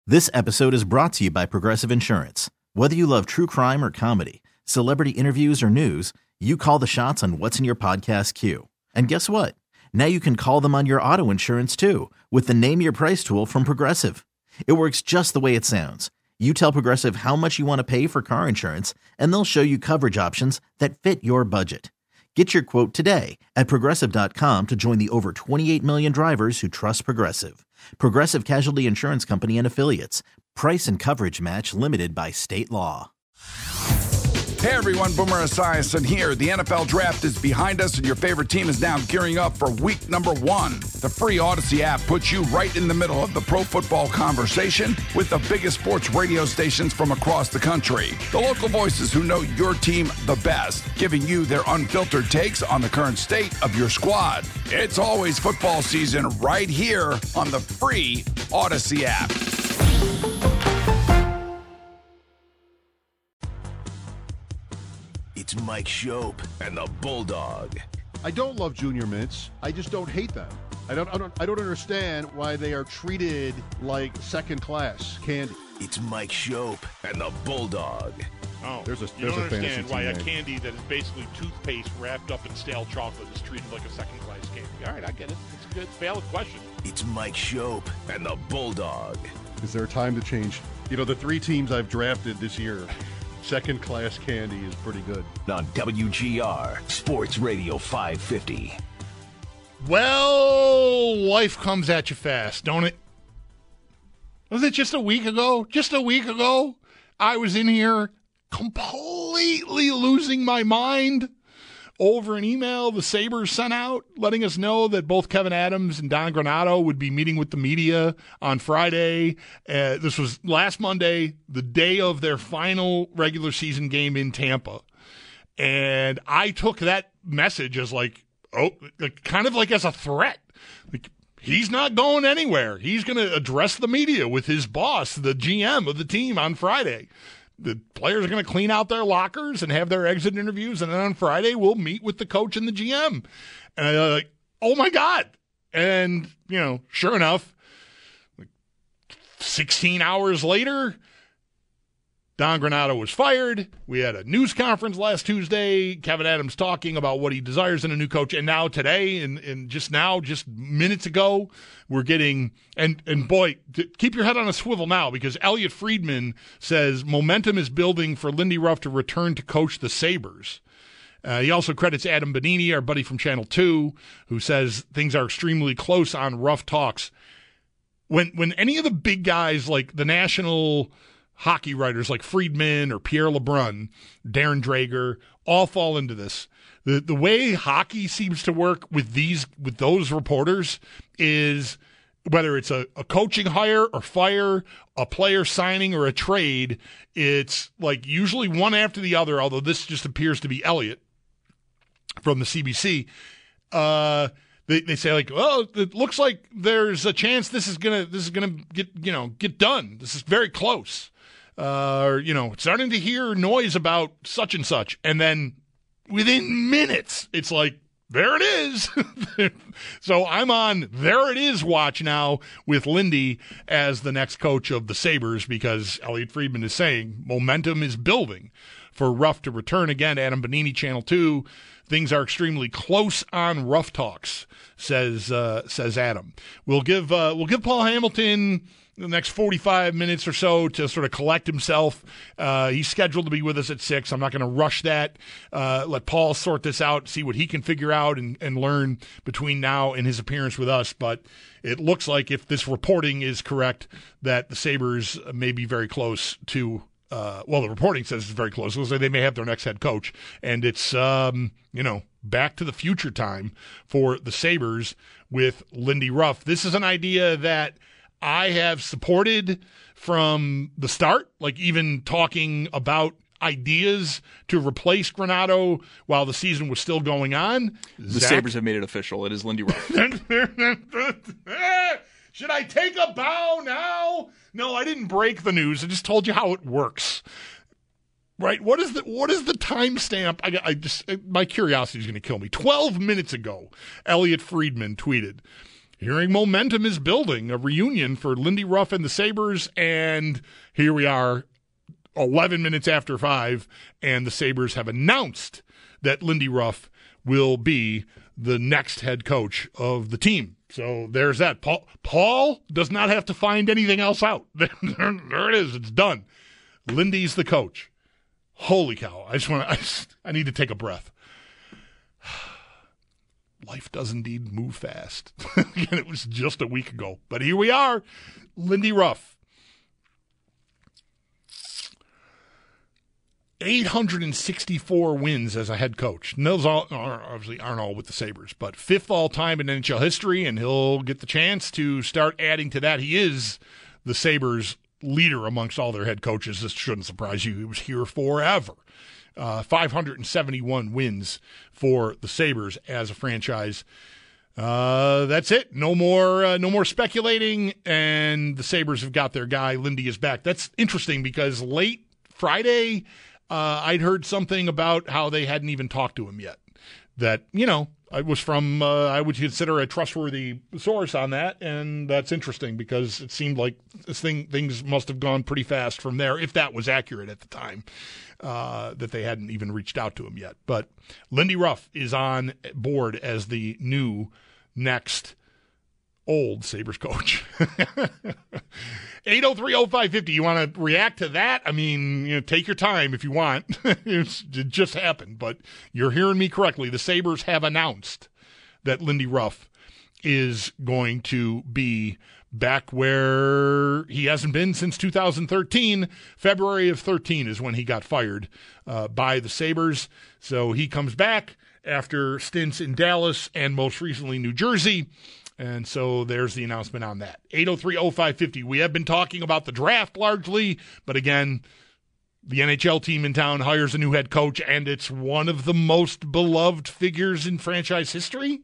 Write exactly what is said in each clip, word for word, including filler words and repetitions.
This episode is brought to you by Progressive Insurance. Whether you love true crime or comedy, celebrity interviews or news, you call the shots on what's in your podcast queue. And guess what? Now you can call them on your auto insurance too with the Name Your Price tool from Progressive. It works just the way it sounds. You tell Progressive how much you want to pay for car insurance, and they'll show you coverage options that fit your budget. Get your quote today at Progressive dot com to join the over twenty-eight million drivers who trust Progressive. Progressive Casualty Insurance Company and Affiliates. Price and coverage match limited by state law. Hey everyone, Boomer Esiason here. The N F L Draft is behind us and your favorite team is now gearing up for week number one. The free Odyssey app puts you right in the middle of the pro football conversation with the biggest sports radio stations from across the country. The local voices who know your team the best, giving you their unfiltered takes on the current state of your squad. It's always football season right here on the free Odyssey app. It's Mike Schopp and the Bulldog. I don't love junior mints. I just don't hate them. I don't, I don't I don't understand why they are treated like second-class candy. It's Mike Schopp and the Bulldog. Oh, there's a, you there's don't a understand why a name. candy that is basically toothpaste wrapped up in stale chocolate is treated like a second-class candy. All right, I get it. It's a good, valid question. It's Mike Schopp and the Bulldog. Is there a time to change? You know, the three teams I've drafted this year, second-class candy is pretty good. On W G R, Sports Radio five fifty. Well, life comes at you fast, don't it? Was it just a week ago? Just a week ago, I was in here completely losing my mind over an email the Sabres sent out letting us know that both Kevyn Adams and Don Granato would be meeting with the media on Friday. Uh, this was last Monday, the day of their final regular season game in Tampa. And I took that message as like, oh, like, kind of like as a threat. Like, he's not going anywhere. He's going to address the media with his boss, the G M of the team, on Friday. The players are going to clean out their lockers and have their exit interviews, and then on Friday we'll meet with the coach and the G M. And I was like, oh my God. And, you know, sure enough, like sixteen hours later, Don Granato was fired. We had a news conference last Tuesday, Kevyn Adams talking about what he desires in a new coach. And now today, and, and just now, just minutes ago, we're getting, and, and boy, keep your head on a swivel now, because Elliot Friedman says momentum is building for Lindy Ruff to return to coach the Sabres. Uh, he also credits Adam Bonini, our buddy from Channel two, who says things are extremely close on Ruff talks. When, when any of the big guys like the national hockey writers like Friedman or Pierre LeBrun, Darren Drager, all fall into this. The the way hockey seems to work with these with those reporters is whether it's a, a coaching hire or fire, a player signing or a trade, it's like usually one after the other, although this just appears to be Elliot from the C B C. Uh They they say like, oh, it looks like there's a chance this is gonna this is gonna get you know get done. This is very close. Uh, or, you know, starting to hear noise about such and such. And then within minutes, it's like, there it is. So I'm on there it is watch now with Lindy as the next coach of the Sabres, because Elliot Friedman is saying momentum is building for Ruff to return again. Adam Bonini, Channel two. Things are extremely close on Ruff talks, says uh, says Adam. We'll give uh, we'll give Paul Hamilton the next forty-five minutes or so to sort of collect himself. Uh, he's scheduled to be with us at six. I'm not going to rush that. Uh, let Paul sort this out, see what he can figure out and, and learn between now and his appearance with us. But it looks like, if this reporting is correct, that the Sabres may be very close to Uh, well, the reporting says it's very close. It looks like they may have their next head coach. And it's, um, you know, back to the future time for the Sabres with Lindy Ruff. This is an idea that I have supported from the start, like even talking about ideas to replace Granato while the season was still going on. The Zach? Sabres have made it official. It is Lindy Ruff. Should I take a bow now? No, I didn't break the news. I just told you how it works. Right? What is the what is the timestamp? I, I just my curiosity is going to kill me. Twelve minutes ago, Elliot Friedman tweeted, hearing momentum is building, a reunion for Lindy Ruff and the Sabres, and here we are eleven minutes after five, and the Sabres have announced that Lindy Ruff will be the next head coach of the team. So there's that. Paul, Paul does not have to find anything else out. there, there it is. It's done. Lindy's the coach. Holy cow. I just want to, I, just, I need to take a breath. Life does indeed move fast. Again, it was just a week ago. But here we are. Lindy Ruff. eight hundred sixty-four wins as a head coach. And those all, obviously aren't all with the Sabres, but fifth all-time in N H L history, and he'll get the chance to start adding to that. He is the Sabres' leader amongst all their head coaches. This shouldn't surprise you. He was here forever. Uh, five hundred seventy-one wins for the Sabres as a franchise. Uh, that's it. No more, uh, no more speculating, and the Sabres have got their guy. Lindy is back. That's interesting because late Friday, Uh, I'd heard something about how they hadn't even talked to him yet. That, you know, it was from, uh, I would consider a trustworthy source on that, and that's interesting because it seemed like this thing, things must have gone pretty fast from there, if that was accurate at the time, uh, that they hadn't even reached out to him yet. But Lindy Ruff is on board as the new next old Sabres coach. eight oh three oh five five oh. You want to react to that? I mean, you know, take your time if you want. It's, it just happened, but you're hearing me correctly. The Sabres have announced that Lindy Ruff is going to be back where he hasn't been since two thousand thirteen. February of thirteen is when he got fired uh, by the Sabres. So he comes back after stints in Dallas and most recently New Jersey. And so there's the announcement on that. eight oh three oh five five oh. We have been talking about the draft largely, but again, the N H L team in town hires a new head coach, and it's one of the most beloved figures in franchise history.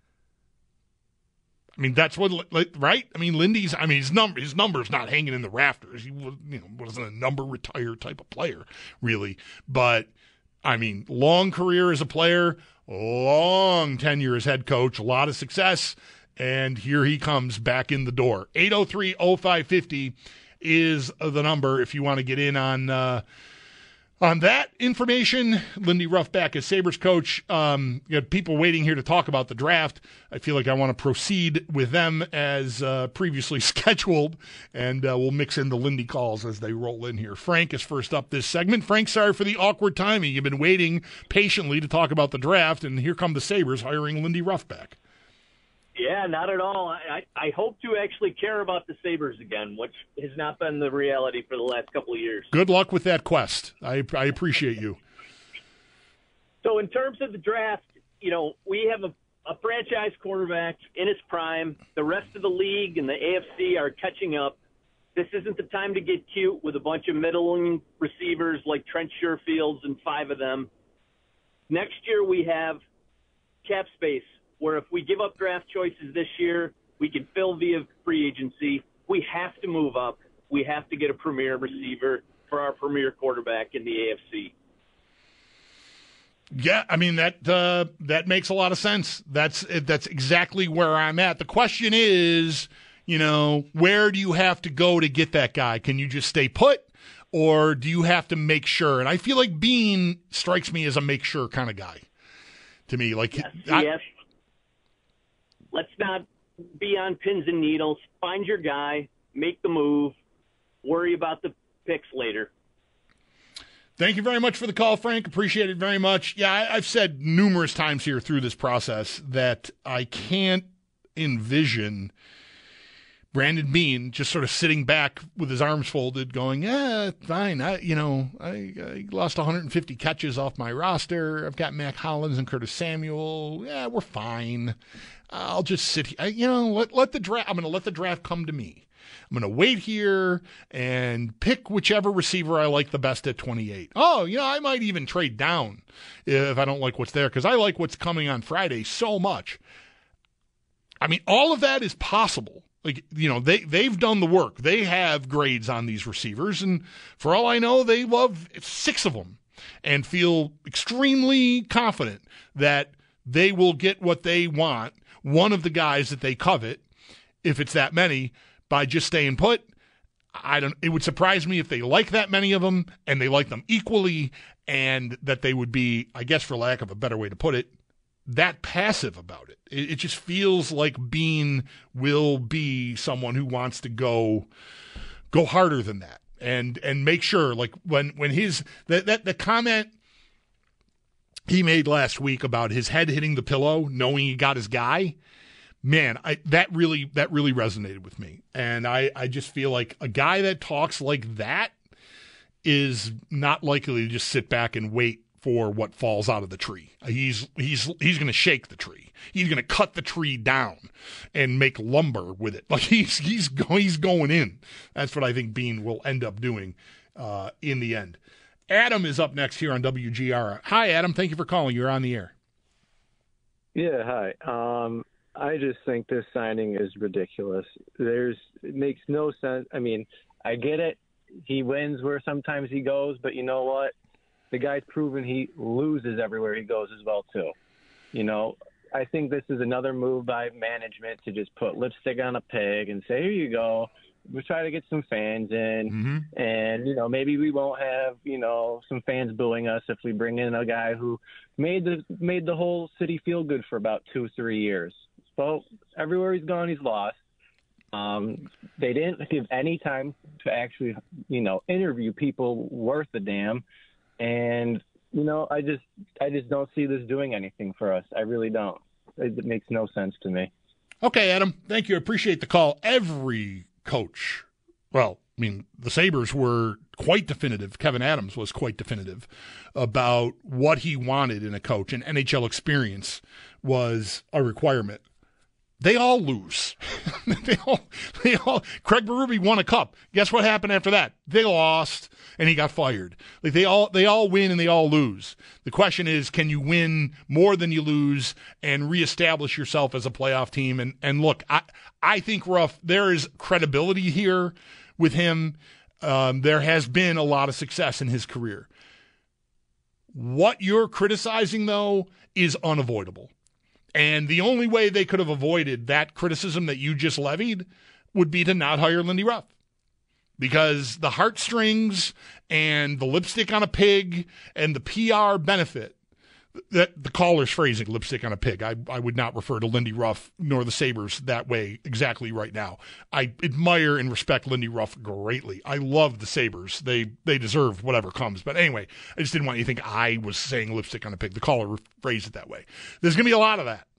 I mean, that's what, right? I mean, Lindy's, I mean, his number, his number's not hanging in the rafters. He was, you know, wasn't a number retired type of player, really. But, I mean, long career as a player, long tenure as head coach, a lot of success. And here he comes back in the door. eight oh three oh five five oh is the number if you want to get in on uh, on that information. Lindy Ruff back as Sabres coach. Um, you got people waiting here to talk about the draft. I feel like I want to proceed with them as uh, previously scheduled, and uh, we'll mix in the Lindy calls as they roll in here. Frank is first up this segment. Frank, sorry for the awkward timing. You've been waiting patiently to talk about the draft, and here come the Sabres hiring Lindy Ruff back. Yeah, not at all. I, I hope to actually care about the Sabres again, which has not been the reality for the last couple of years. Good luck with that quest. I, I appreciate you. So in terms of the draft, you know, we have a, a franchise quarterback in its prime. The rest of the league and the A F C are catching up. This isn't the time to get cute with a bunch of middling receivers like Trent Sherfields and five of them. Next year we have cap space, where if we give up draft choices this year, we can fill via free agency. We have to move up. We have to get a premier receiver for our premier quarterback in the A F C. Yeah, I mean, that uh, that makes a lot of sense. That's that's exactly where I'm at. The question is, you know, where do you have to go to get that guy? Can you just stay put, or do you have to make sure? And I feel like Bean strikes me as a make sure kind of guy to me. Like, yes, I, yes. Let's not be on pins and needles. Find your guy, make the move, worry about the picks later. Thank you very much for the call, Frank. Appreciate it very much. Yeah, I, I've said numerous times here through this process that I can't envision Brandon Bean just sort of sitting back with his arms folded going, yeah, fine. I, you know, I, I lost one hundred fifty catches off my roster. I've got Mac Hollins and Curtis Samuel. Yeah, we're fine. I'll just sit here. You know, let, let the draft, I'm going to let the draft come to me. I'm going to wait here and pick whichever receiver I like the best at twenty-eight. Oh, you know, I might even trade down if I don't like what's there because I like what's coming on Friday so much. I mean, all of that is possible. Like, you know, they, they've done the work. They have grades on these receivers, and for all I know, they love six of them and feel extremely confident that they will get what they want, one of the guys that they covet, if it's that many, by just staying put. I don't. It would surprise me if they like that many of them and they like them equally, and that they would be, I guess, for lack of a better way to put it, that passive about it. It, it just feels like Beane will be someone who wants to go go harder than that, and and make sure, like when when his that that the comment he made last week about his head hitting the pillow, knowing he got his guy. Man, I, that really that really resonated with me. And I, I just feel like a guy that talks like that is not likely to just sit back and wait for what falls out of the tree. He's he's he's going to shake the tree. He's going to cut the tree down and make lumber with it. Like he's he's going he's going in. That's what I think Beane will end up doing uh, in the end. Adam is up next here on W G R. Hi, Adam. Thank you for calling. You're on the air. Yeah, hi. Um, I just think this signing is ridiculous. There's it makes no sense. I mean, I get it. He wins where sometimes he goes, but you know what? The guy's proven he loses everywhere he goes as well, too. You know, I think this is another move by management to just put lipstick on a pig and say, here you go. We'll try to get some fans in. Mm-hmm. And, you know, maybe we won't have, you know, some fans booing us if we bring in a guy who made the made the whole city feel good for about two, three years. So everywhere he's gone, he's lost. Um, they didn't give any time to actually, you know, interview people worth a damn. And, you know, I just I just don't see this doing anything for us. I really don't. It, it makes no sense to me. Okay, Adam. Thank you. I appreciate the call. Every coach, well, I mean, the Sabres were quite definitive. Kevin Adams was quite definitive about what he wanted in a coach, and N H L experience was a requirement. They all lose. they all, they all. Craig Berube won a cup. Guess what happened after that? They lost, and he got fired. Like they all, they all win and they all lose. The question is, can you win more than you lose and reestablish yourself as a playoff team? And and look, I I think Ruff, there is credibility here with him. Um, there has been a lot of success in his career. What you're criticizing, though, is unavoidable. And the only way they could have avoided that criticism that you just levied would be to not hire Lindy Ruff. Because the heartstrings and the lipstick on a pig and the P R benefit, that the caller's phrasing, lipstick on a pig, I, I would not refer to Lindy Ruff nor the Sabres that way exactly right now. I admire and respect Lindy Ruff greatly. I love the Sabres. They they deserve whatever comes. But anyway, I just didn't want you to think I was saying lipstick on a pig. The caller phrased it that way. There's going to be a lot of that.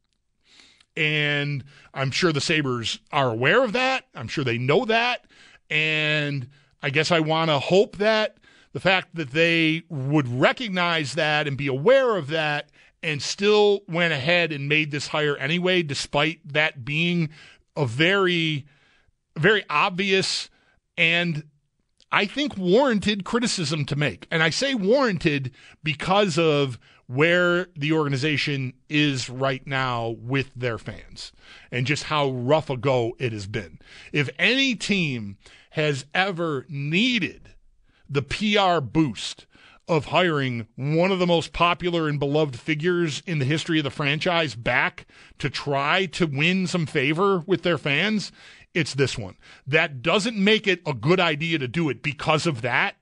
And I'm sure the Sabres are aware of that. I'm sure they know that. And I guess I want to hope that the fact that they would recognize that and be aware of that and still went ahead and made this hire anyway, despite that being a very, very obvious and I think warranted criticism to make. And I say warranted because of where the organization is right now with their fans and just how rough a go it has been. If any team has ever needed the P R boost of hiring one of the most popular and beloved figures in the history of the franchise back to try to win some favor with their fans, it's this one. That doesn't make it a good idea to do it because of that.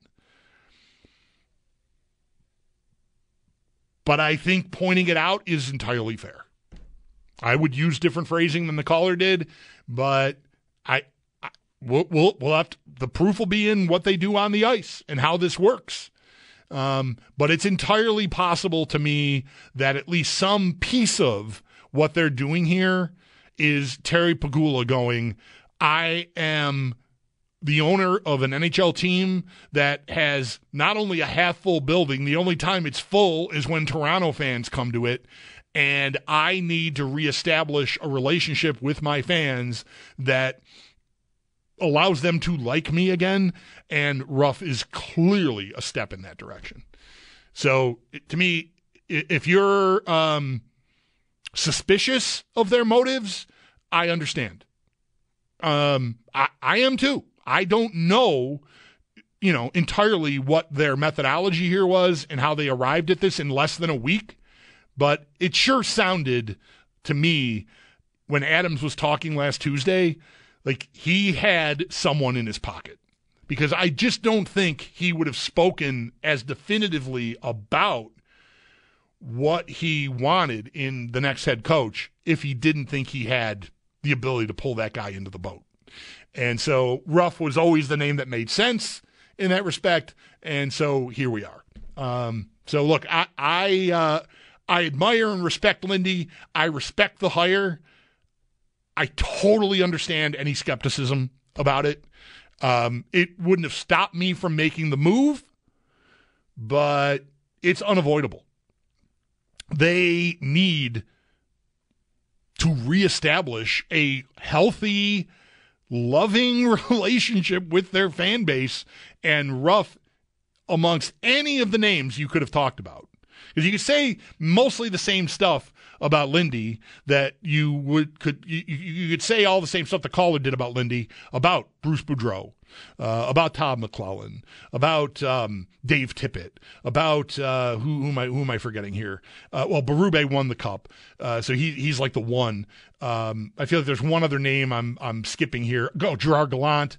But I think pointing it out is entirely fair. I would use different phrasing than the caller did, but I, I we'll, we'll, we'll have to, the proof will be in what they do on the ice and how this works. Um, but it's entirely possible to me that at least some piece of what they're doing here is Terry Pegula going, I am the owner of an N H L team that has not only a half-full building, the only time it's full is when Toronto fans come to it, and I need to reestablish a relationship with my fans that allows them to like me again, and Ruff is clearly a step in that direction. So, to me, if you're um, suspicious of their motives, I understand. Um, I, I am too. I don't know, you know, entirely what their methodology here was and how they arrived at this in less than a week, but it sure sounded to me when Adams was talking last Tuesday, like he had someone in his pocket, because I just don't think he would have spoken as definitively about what he wanted in the next head coach if he didn't think he had the ability to pull that guy into the boat. And so Ruff was always the name that made sense in that respect. And so here we are. Um, so look, I, I, uh, I admire and respect Lindy. I respect the hire. I totally understand any skepticism about it. Um, it wouldn't have stopped me from making the move, but it's unavoidable. They need to reestablish a healthy, loving relationship with their fan base, and Ruff amongst any of the names you could have talked about. Because you could say mostly the same stuff about Lindy that you would could you, you could say all the same stuff the caller did about Lindy, about Bruce Boudreau, uh, about Todd McClellan, about um, Dave Tippett, about uh, who, who am I who am I forgetting here? Uh, well, Berube won the cup, uh, so he he's like the one. Um, I feel like there's one other name I'm I'm skipping here. Go Gerard Gallant.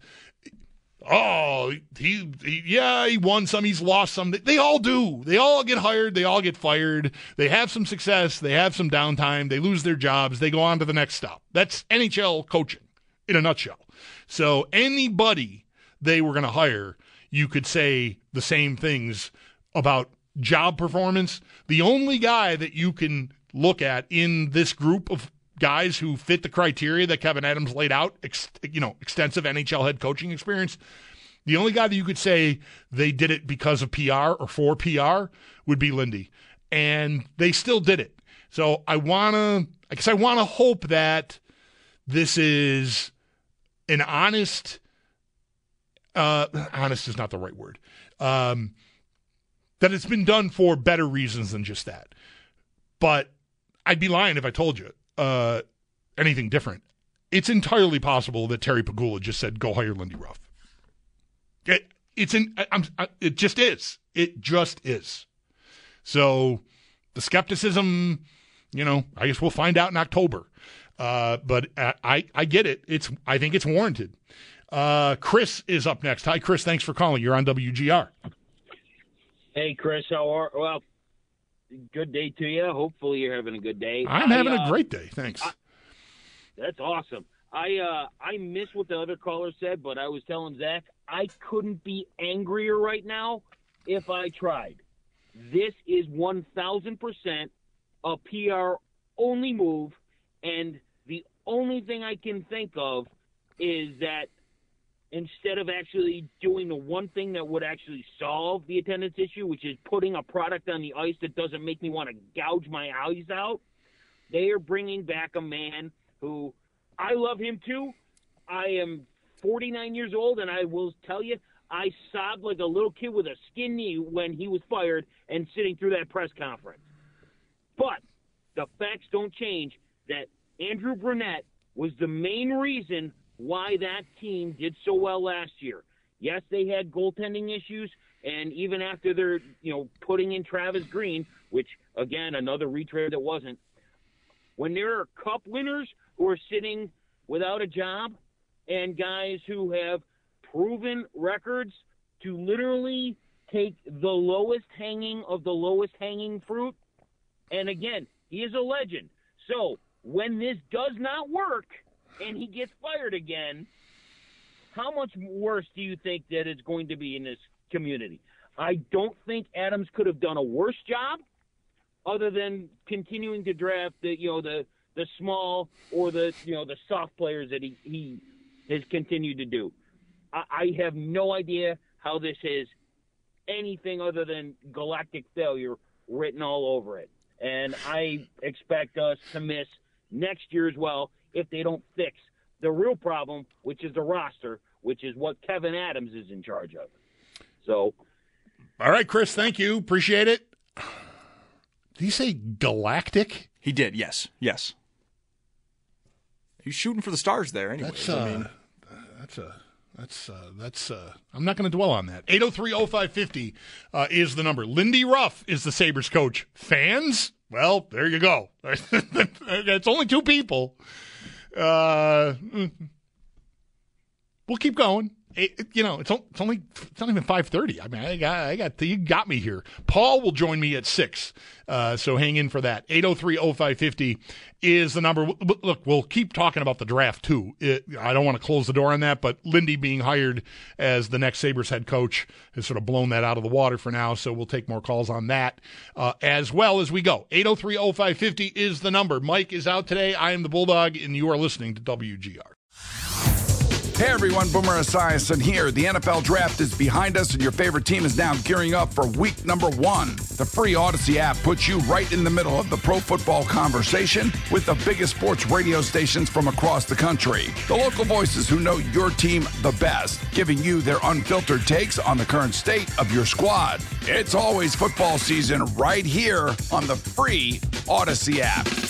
Oh, he, he, yeah, he won some, he's lost some. They all do. They all get hired. They all get fired. They have some success. They have some downtime. They lose their jobs. They go on to the next stop. That's N H L coaching in a nutshell. So anybody they were going to hire, you could say the same things about job performance. The only guy that you can look at in this group of guys who fit the criteria that Kevin Adams laid out, ex, you know, extensive N H L head coaching experience, the only guy that you could say they did it because of P R or for P R would be Lindy. And they still did it. So I want to, I guess I want to hope that this is an honest, uh, honest is not the right word, um, that it's been done for better reasons than just that. But I'd be lying if I told you Uh, anything different. It's entirely possible that Terry Pegula just said, "Go hire Lindy Ruff." It, it's in. I'm, I, it just is. It just is. So the skepticism, you know, I guess we'll find out in October. Uh, but I, I, I get it. It's. I think it's warranted. Uh, Chris is up next. Hi, Chris. Thanks for calling. You're on W G R. Hey, Chris. How are? Well. Good day to you. Hopefully you're having a good day. I'm I, having uh, a great day. Thanks. I, that's awesome. I uh, I missed what the other caller said, but I was telling Zach I couldn't be angrier right now if I tried. This is one thousand percent a P R-only move, and the only thing I can think of is that instead of actually doing the one thing that would actually solve the attendance issue, which is putting a product on the ice that doesn't make me want to gouge my eyes out, they are bringing back a man who, I love him too. I am forty-nine years old, and I will tell you, I sobbed like a little kid with a skin knee when he was fired and sitting through that press conference. But the facts don't change that Andrew Brunette was the main reason why that team did so well last year. Yes, they had goaltending issues, and even after they're, you know, putting in Travis Green, which, again, another retrade that wasn't, when there are cup winners who are sitting without a job and guys who have proven records to literally take the lowest hanging of the lowest hanging fruit, and again, he is a legend. So when this does not work, and he gets fired again, how much worse do you think that it's going to be in this community? I don't think Adams could have done a worse job other than continuing to draft the, you know, the, the small or the, you know, the soft players that he, he has continued to do. I, I have no idea how this is anything other than galactic failure written all over it. And I expect us to miss next year as well if they don't fix the real problem, which is the roster, which is what Kevin Adams is in charge of. So, all right, Chris, thank you. Appreciate it. Did he say galactic? He did, yes. Yes. He's shooting for the stars there anyway. That's, uh, I mean, that's a... That's, uh, that's, uh, I'm not going to dwell on that. eight oh three oh five fifty uh, is the number. Lindy Ruff is the Sabres coach. Fans? Well, there you go. It's only two people. Uh, we'll keep going. It, you know, it's, it's only it's not even five thirty. I mean, I got I got you got me here. Paul will join me at six, uh, so hang in for that. eight oh three oh five fifty is the number. Look, we'll keep talking about the draft too. It, I don't want to close the door on that, but Lindy being hired as the next Sabres head coach has sort of blown that out of the water for now. So we'll take more calls on that uh, as well as we go. eight oh three oh five fifty is the number. Mike is out today. I am the Bulldog, and you are listening to W G R. Hey everyone, Boomer Esiason here. The N F L Draft is behind us and your favorite team is now gearing up for week number one. The free Odyssey app puts you right in the middle of the pro football conversation with the biggest sports radio stations from across the country. The local voices who know your team the best, giving you their unfiltered takes on the current state of your squad. It's always football season right here on the free Odyssey app.